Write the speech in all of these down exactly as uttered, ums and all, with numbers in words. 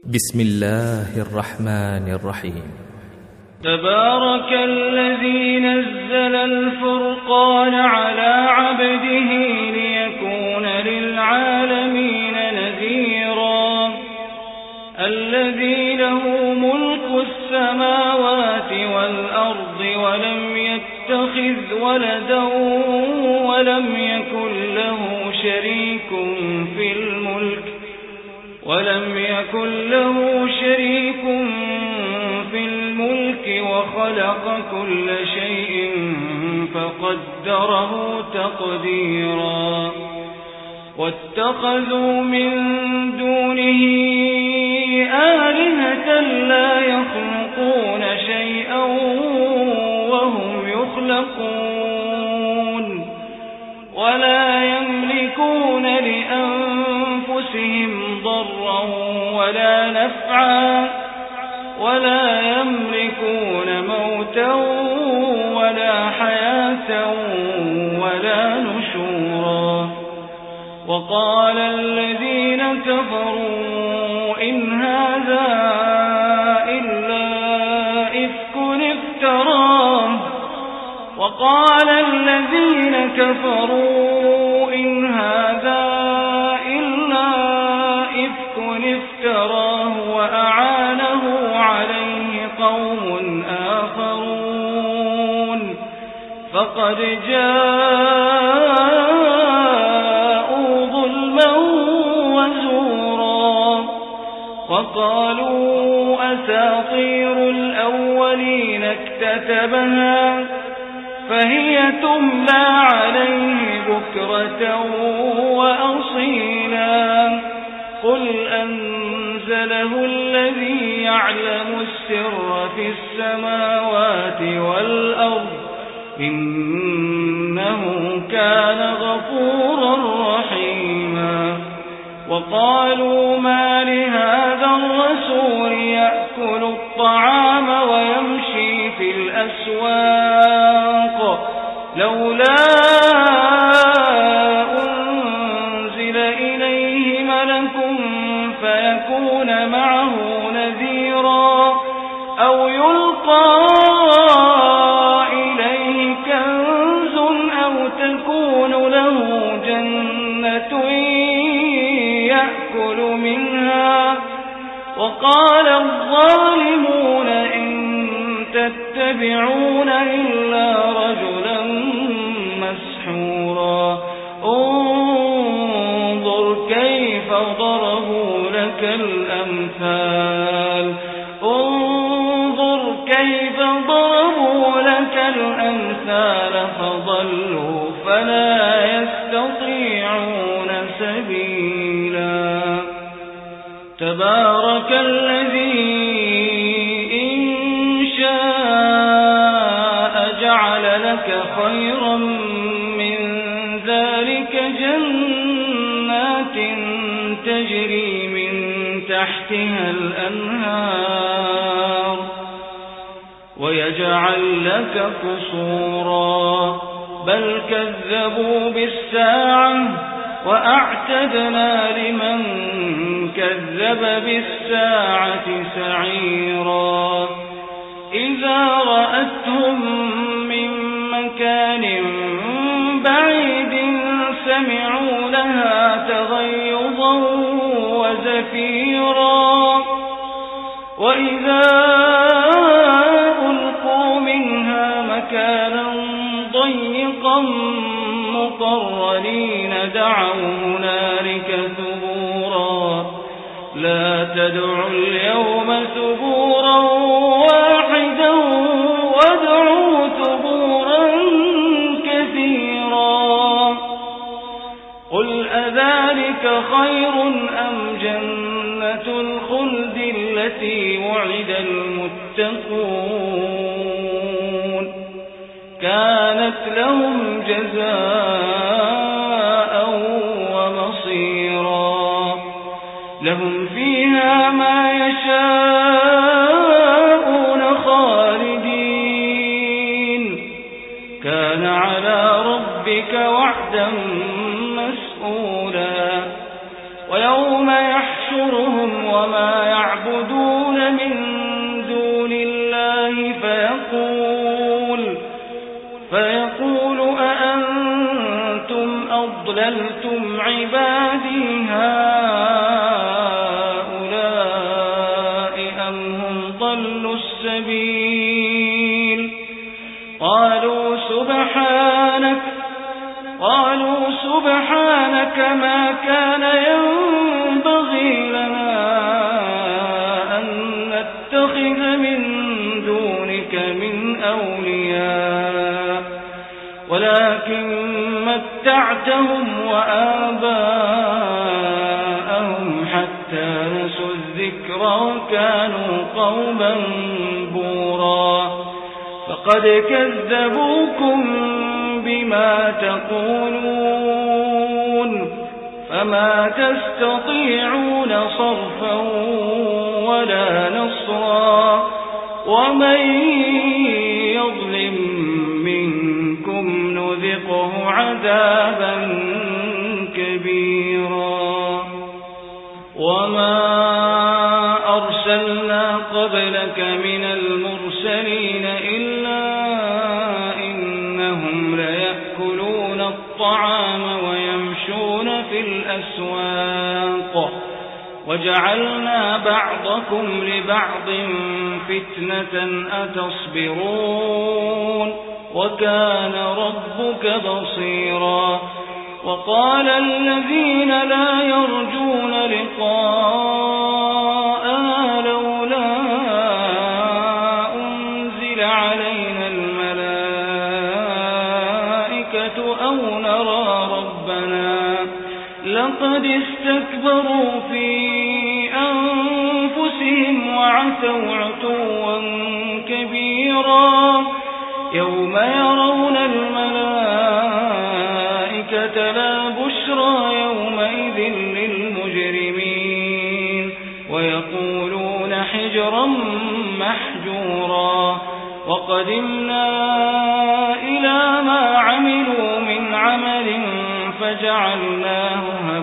بسم الله الرحمن الرحيم. تبارك الذي نزل الفرقان على عبده ليكون للعالمين نذيرا الذي له ملك السماوات والأرض ولم يتخذ ولدا ولم يكن له شريك في الملك ولم يكن له شريك في الملك وخلق كل شيء فقدره تقديرا واتخذوا من دونه آلهة لا يخلقون شيئا وهم يخلقون ولا يملكون لأنفسهم ضرا ولا نفعا ولا يملكون موتا ولا حياة ولا نشورا وقال الذين كفروا إن هذا إلا إفك افتراه وقال الذين كفروا إن هذا إلا إفك افتراه وأعانه عليه قوم آخرون فقد جاءوا ظلما وزورا وقالوا أساطير الأولين اكتتبها فهي تملى عليه بكرة وأصيلا قل أنزله الذي يعلم السر في السماوات والأرض إنه كان غفورا رحيما وقالوا ما لهذا الرسول يأكل الطعام ويمشي في الأسواق لولا أنزل إليه ملك فيكون معه نذيرا أو يلقى إليه كنز أو تكون له جنة يأكل منها وقال الظالمون إن تتبعون إلا رجلا مسحورا انظر كيف ضربوا لك الأمثال انظر كيف ضربوا لك الأمثال فضلوا فلا يستطيعون سبيلا تبارك الذي إن شاء جعل لك خيرا من ذلك جنات تجري من تحتها الأنهار ويجعل لك قصورا بل كذبوا بالساعة وأعتدنا لمن كذب بالساعة سعيرا إذا رأتهم من مكان بعيد سمعوا لها تغيظا وزفيرا وإذا ألقوا منها مكانا ضيقا مقرنين دعوا هنالك ثبورا لا تدعوا اليوم ثبورا واحدا وادعوا ثبورا كثيرا قل أذلك خير أم جنة الخلد التي وعد المتقون كانت لهم جزاء ومصيرا لهم فيها ما يشاءون خالدين كان على ربك وعدا مسئولا ويوم يحشرهم وما يعلمون تعبدون من دون الله فيقول فيقول أأنتم أضللتم عبادي هؤلاء أم هم ضلوا السبيل قالوا سبحانك قالوا سبحانك ما كان ينبغي لنا أن نتخذ من دونك من أولياء ولكن متعتهم وآباءهم حتى نسوا الذكر وكانوا قوما بورا فقد كذبوكم بما تقولون فما تستطيعون صرفا ولا نصرا ومن يظلم منكم نذقه عذابا كبيرا وما أرسلنا قبلك من المرسلين إلا إنهم ليأكلون الطعام ويمشون في الأسواق وجعلنا بعضكم لبعض فتنة أتصبرون وكان ربك بصيرا وقال الذين لا يرجون لقاءنا لولا أنزل علينا الملائكة أو نرى ربنا لقد استكبروا في أنفسهم وعتوا عتوا كبيرا يوم يرون الملائكة لا بشرى يومئذ للمجرمين ويقولون حجرا محجورا وقدمنا إلى ما عملوا من عمل فجعلناه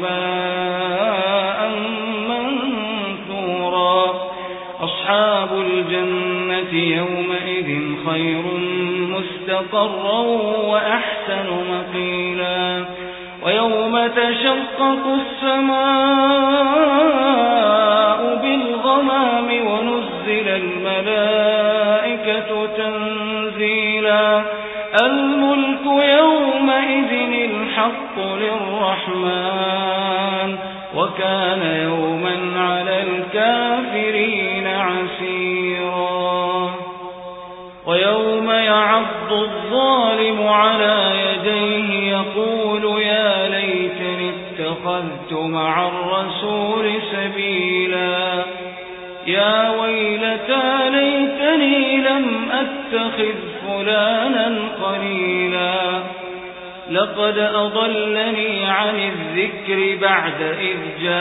هباء منثورا أصحاب الجنة يومئذ خير مستقرا وأحسن مقيلا ويوم تشقق السماء بالغمام ونزل الملائكة تنزيلا الملك يومئذ الحق للرحمن وكان يوما على الكافرين عسيرا ويوم يعض الظالم على يديه يقول يا ليتني اتخذت مع الرسول سبيلا يا ويلتى ليتني لم أتخذ فلانا قليلا لقد أضلني عن الذكر بعد إذ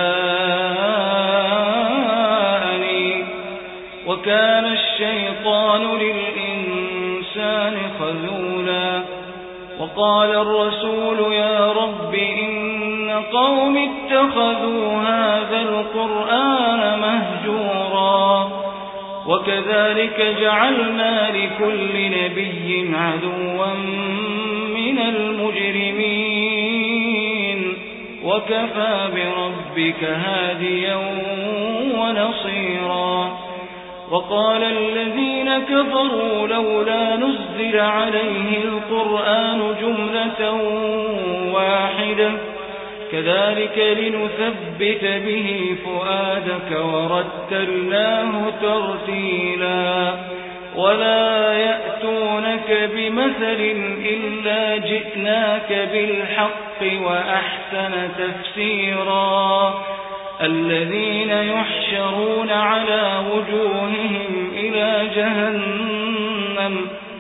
جاءني وكان الشيطان للإنسان خذولا وقال الرسول يا رب إن قوم اتخذوا هذا القرآن مهجورا وكذلك جعلنا لكل نبي عدوا من المجرمين وكفى بربك هاديا ونصيرا وقال الذين كفروا لولا نزل عليه القرآن جملة واحدة كذلك لنثبت به فؤادك ورتلناه ترتيلا ولا يأتونك بمثل إلا جئناك بالحق وأحسن تفسيرا الذين يحشرون على وجوههم إلى جهنم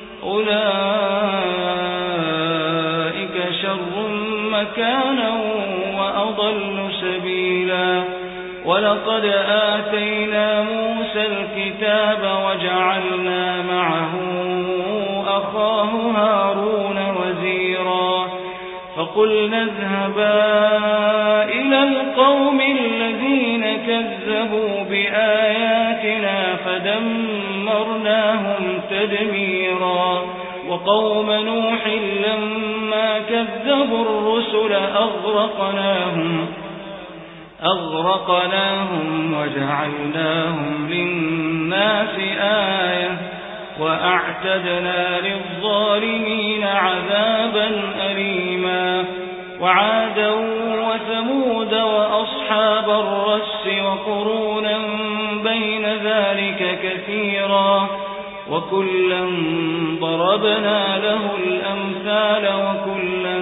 أولئك شر مكانا وأضل سبيلا ولقد آتينا موسى الكتاب وجعلنا معه أخاه هارون وزيرا فقلنا اذهبا إلى القوم الذين كذبوا بآياتنا فدمرناهم تدميرا وقوم نوح لما كذبوا الرسل أغرقناهم أغرقناهم وجعلناهم للناس آية وأعتدنا للظالمين عذابا أليما وعادا وثمود وأصحاب الرس وقرونا بين ذلك كثيرا وكلا ضربنا له الأمثال وكلا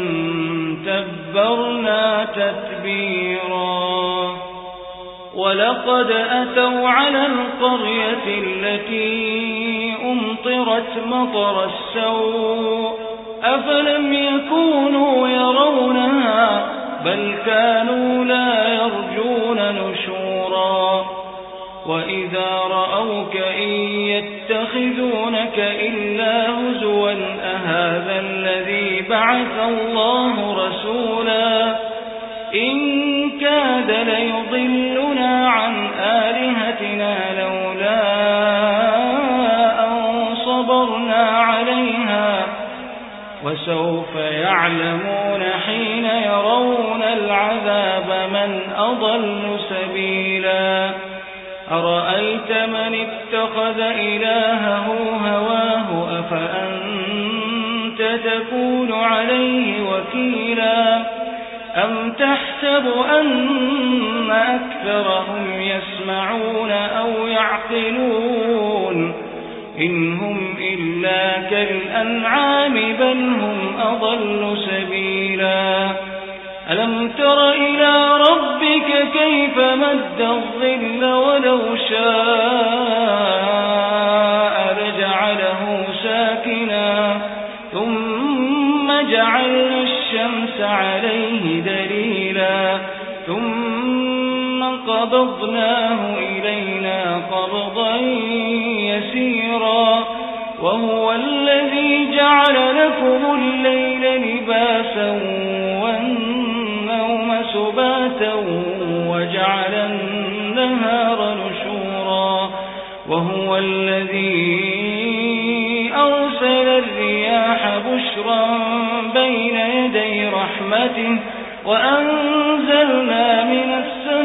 تبرنا تتبيرا ولقد أتوا على القرية التي أمطرت مطر السوء أفلم يكونوا يرونها بل كانوا لا يرجون نشورا وإذا رأوك إن يتخذونك إلا هزوا أهذا الذي بعث الله رسولا إن كاد ليضلنا عن آلهتنا لولا أن صبرنا عليها وسوف يعلمون حين يرون العذاب من أضل سبيلا أرأيت من اتخذ إلهه هواه أفأنت تكون عليه وكيلا أم تحسب أن أكثرهم يسمعون أو يعقلون إن هم إلا كالأنعام بل هم أضل سبيلا ألم تر إلى ربك كيف مد الظل ولو شاء لجعله ساكنا ثم جعلنا الشمس عليه دليلا ثم قبضناه إلينا قبضا يسيرا وهو الذي جعل لكم الليل لباسا والنوم سباتا وجعل النهار نشورا وهو الذي أرسل الرياح بشرا بين يدي رحمته وأنزلنا من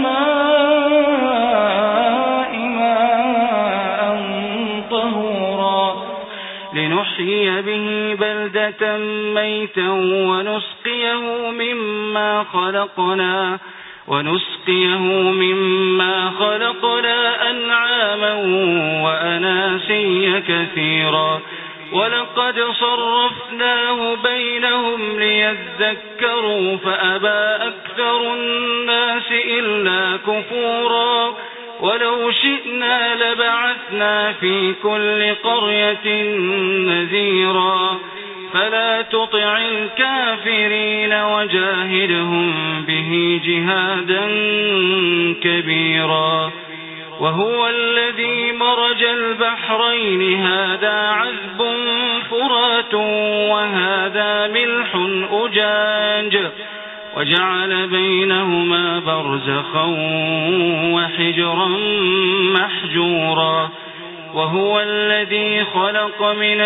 السماء ماء طهورا لنحيي به بلدة ميتا ونسقيه مما خلقنا ونسقيه مما خلقنا أنعاما وأناسيا كثيرا ولقد صرفناه بينهم ليذكروا فأبى أكثر الناس إلا كفورا ولو شئنا لبعثنا في كل قرية نذيرا فلا تطع الكافرين وجاهدهم به جهادا كبيرا وهو الذي مرج البحرين هذا عذب فرات وهذا ملح أجاج وجعل بينهما برزخا وحجرا محجورا وهو الذي خلق من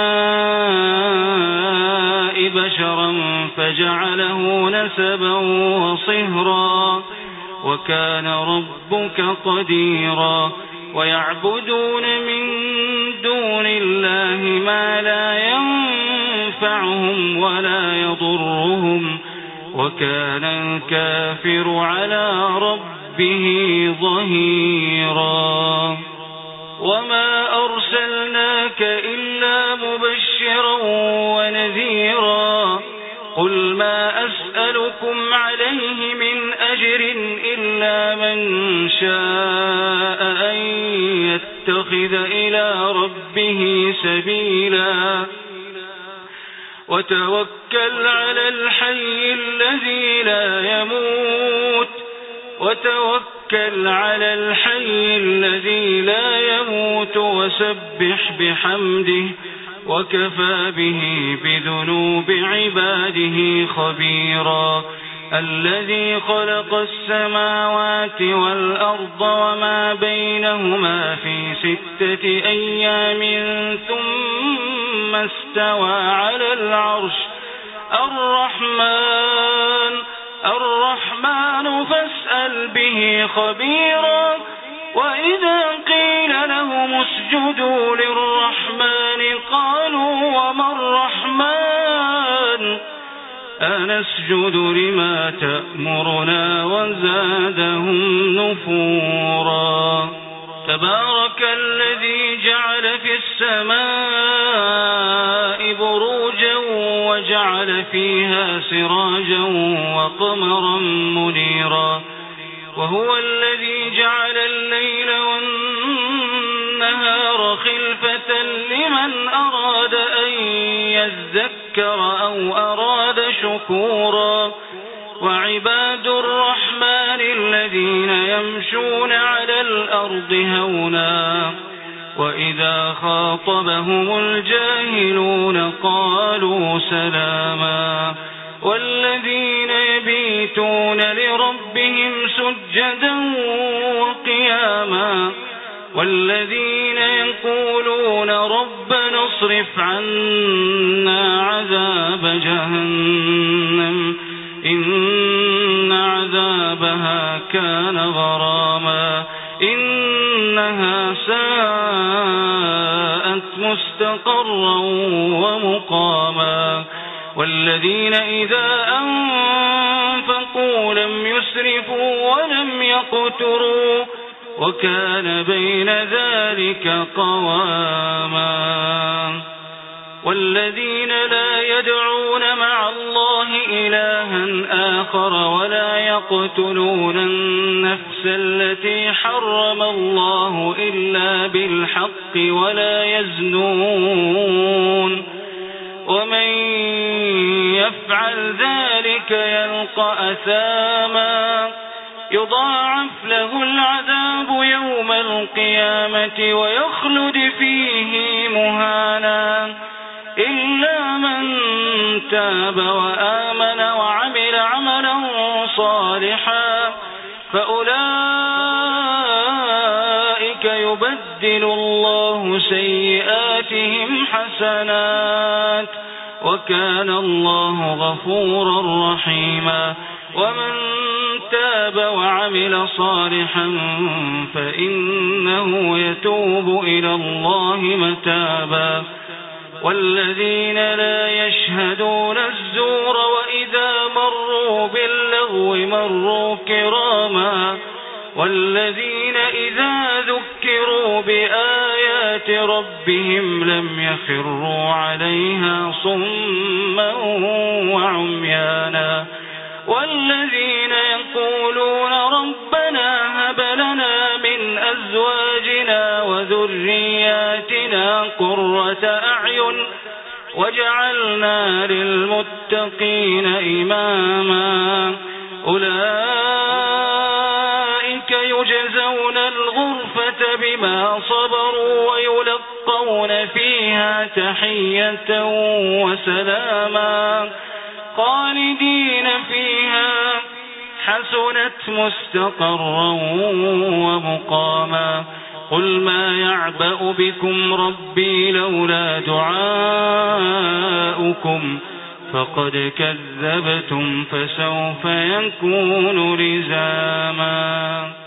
الماء بشرا فجعله نسبا وصهرا وكان ربك قديرا ويعبدون من دون الله ما لا ينفعهم ولا يضرهم وكان الكافر على ربه ظهيرا وما أرسلناك إلا مبشرا ونذيرا قل ما أسألكم عليه من أجر إلا من شاء أن يتخذ إلى ربه سبيلا وتوكل على الحي الذي لا يموت وتوكل على الحي الذي لا يموت وسبح بحمده وكفى به بذنوب عباده خبيرا الذي خلق السماوات والأرض وما بينهما في ستة أيام ثم استوى على العرش الرحمن الرحمن فاسأل به خبيرا وإذا قيل لهم اسجدوا للرحمن قالوا وما الرحمن أنسجد لما تأمرنا وزادهم نفورا تبارك الذي جعل في السماء بروجا وجعل فيها سراجا وقمرا منيرا وهو الذي جعل الليل والنهار خلفة لمن أراد أن يذكر أو أراد شكورا وعباد الرحمن الذين يمشون على الأرض هونا وإذا خاطبهم الجاهلون قالوا سلاما والذين يبيتون لربهم سجدا وقياما والذين يقولون ربنا اصرف عنا عذاب جهنم إن عذابها كان غراما إنها ساءت مستقرا ومقاما والذين إذا أنفقوا لم يسرفوا ولم يقتروا وكان بين ذلك قواما والذين لا يدعون مع الله إلها آخر ولا يقتلون النفس التي حرم الله إلا بالحق ولا يزنون ومن يفعل ذلك يلقى أثاما يضاعف له العذاب يوم القيامة ويخلد فيه مهانا إلا من تاب وآمن وعمل عملا صالحا فأولئك يبدل الله سيئاتهم حسنات وكان الله غفورا رحيما ومن تاب وعمل صالحا فإنه يتوب إلى الله متابا والذين لا يشهدون الزور وإذا مروا باللغو مروا كراما والذين إذا ذكروا بآيات ربهم لم يخروا عليها صما وعميانا والذين يقولون ربنا هب لنا من أزواجنا وذرياتنا قرة أعين وجعلنا للمتقين إماما أولئك يجزون الغرفة بما صبروا ويلقون فيها تحية وسلاما خالدين فيها حسنت مستقرا ومقاما قل ما يعبأ بكم ربي لولا دعاؤكم فقد كذبتم فسوف يكون لزاما.